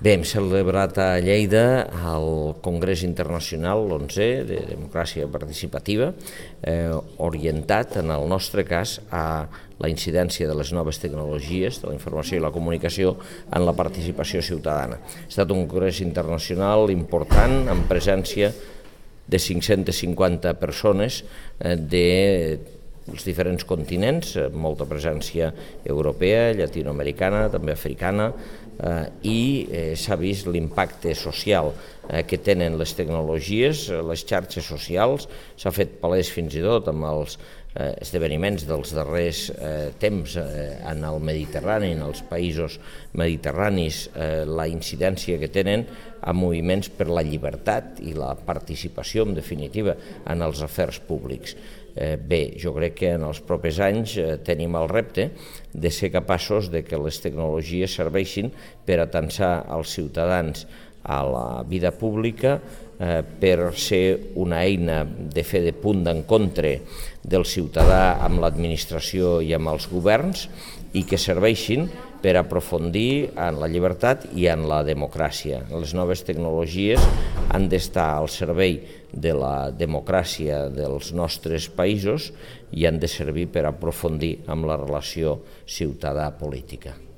Bé, hem celebrat a Lleida el Congrés Internacional, l'11è, de Democràcia Participativa, orientat, en el nostre cas, a la incidència de les noves tecnologies, de la informació i la comunicació en la participació ciutadana. Ha estat un congrés internacional important, amb presència de 550 persones dels diferents continents, molta presència europea, llatinoamericana, també africana, i s'ha vist l'impacte social que tenen les tecnologies, les xarxes socials. S'ha fet palès fins i tot amb els esdeveniments dels darrers temps en el Mediterrani, en els països mediterranis, la incidència que tenen a moviments per la llibertat i la participació, en definitiva, en els afers públics. Bé, jo crec que en els propers anys tenim el repte de ser capaços de que les tecnologies serveixin per atansar els ciutadans a la vida pública, per ser una eina de fer de punt d'encontre del ciutadà amb l'administració i amb els governs, i que serveixin per aprofundir en la llibertat i en la democràcia. Les noves tecnologies han d'estar al servei de la democràcia dels nostres països i han de servir per aprofundir en la relació ciutadà-política.